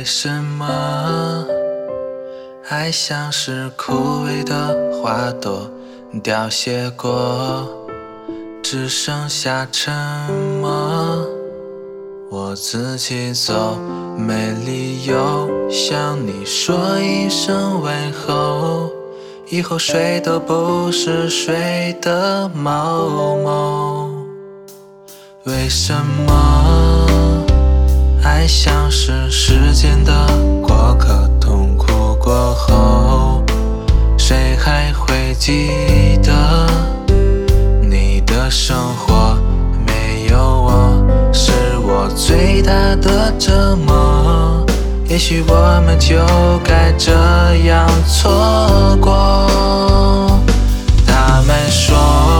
为什么爱像是枯萎的花朵，凋谢过，只剩下沉默。我自己走，没理由向你说一声问候，以后谁都不是谁的某某。为什么爱像是时间的过客，痛苦过后，谁还会记得你的生活？没有我，是我最大的折磨。也许我们就该这样错过。他们说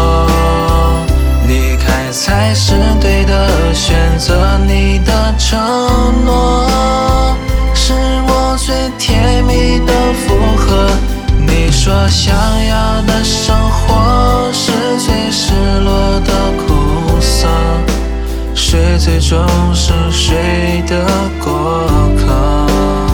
离开才是对的选择，你的承诺是我最甜蜜的负荷。你说想要的生活是最失落的苦涩，谁最终是谁的过客？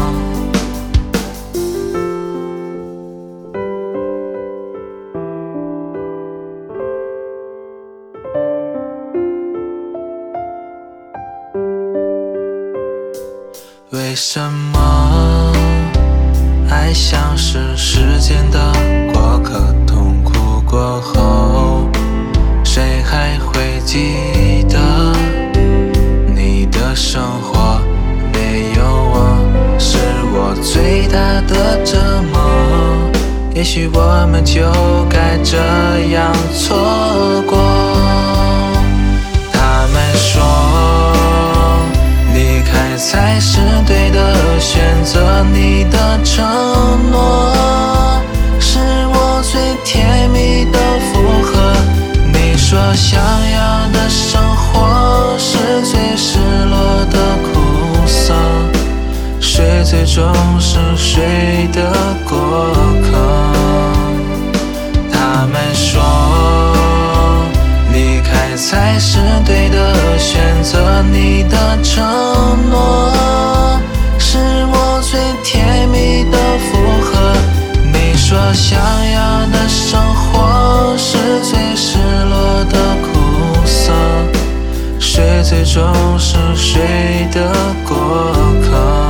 为什么爱像是时间的过客，痛苦过后，谁还会记得你的生活？没有我，是我最大的折磨。也许我们就该这样错过。他们说离开才是对的选择，你的承诺是我最甜蜜的负荷。你说想要的生活是最失落的苦涩，谁最终是谁的过客？他们说离开才是对的选择，你的承诺是我最甜蜜的负荷。你说想要的生活是最失落的苦涩，谁最终是谁的过客？